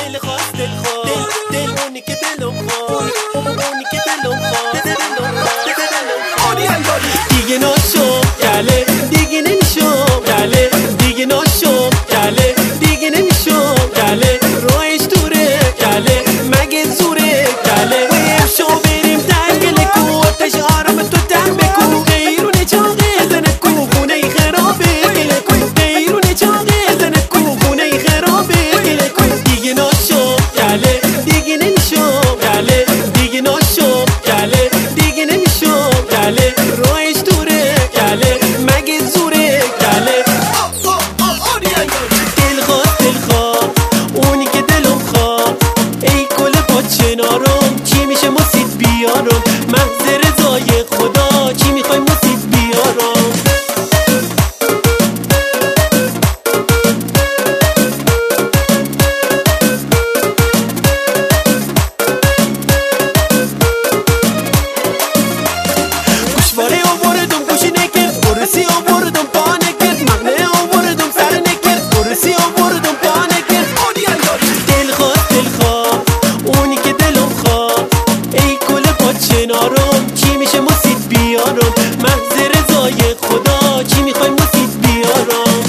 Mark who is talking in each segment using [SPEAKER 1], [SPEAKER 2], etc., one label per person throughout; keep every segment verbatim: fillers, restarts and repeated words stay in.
[SPEAKER 1] دل خواست دل خواست دل اونی که دلم خواست اونی که دلم خواست دلم خواست دیگه ناشم گله دیگه نمیشم گله دیگه ناشم گله دیگه نمیشم گله رویش دوره گله مگه زوره گله شو بریم دنگله کو آتش آرام تو دم بکو غیرونه چاقه زنه کو خونه خرابه گله کو غیرونه چاقه زنه کو خونه خرابه گله کو دیگه ناشم گله دیگه نمیشم گله دیگه ناشم گله دیگه نمیشم گله رویش دوره گله مگه زوره گله دل خواست دل خواست اونی که دلم خواست ای گل با چنارم چی میشه مسید بیارم محض رضای خدا چی میخوای مسید بیارم گوشواره آوردم گوش نکرد برسی آوردم پا نکرد مغنه آوردم سر نکرد برسی آوردم پا نکرد دل خواست دل خواست اونی که دلم خواست ای گل با چنارم چی میشه مسید بیارم محض رضای خدا چی میخوای مسید بیارم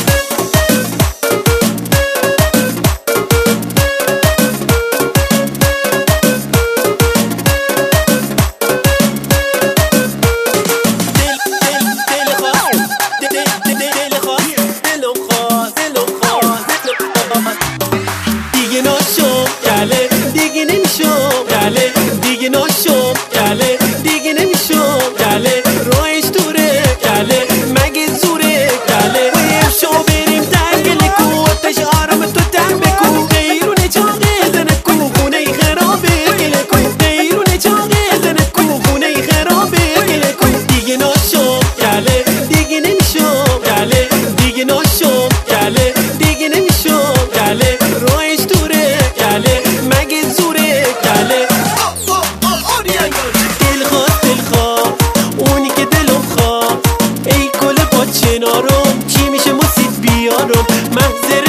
[SPEAKER 1] دیگه ناشم گله دیگه نمیشم گله دیگه ناشم گله دیگه نمیشم گله رویش دوره گله مگه زوره گله شو بریم دنگله کو آتش آرام تو دم بکو غیرونه چاقه زنه کو خونه خرابه گله کو غیرونه چاقه زنه کو خونه خرابه گله کو دیگه ناشم گله دیگه نمیشم گله دیگه ناشم گله دیگه نمیشم گله رویش دوره گله مگه زوره گله دل خواست دل خواست اونی که دلم خواست ای گل با چنارم چی میشه مسید بیارم محض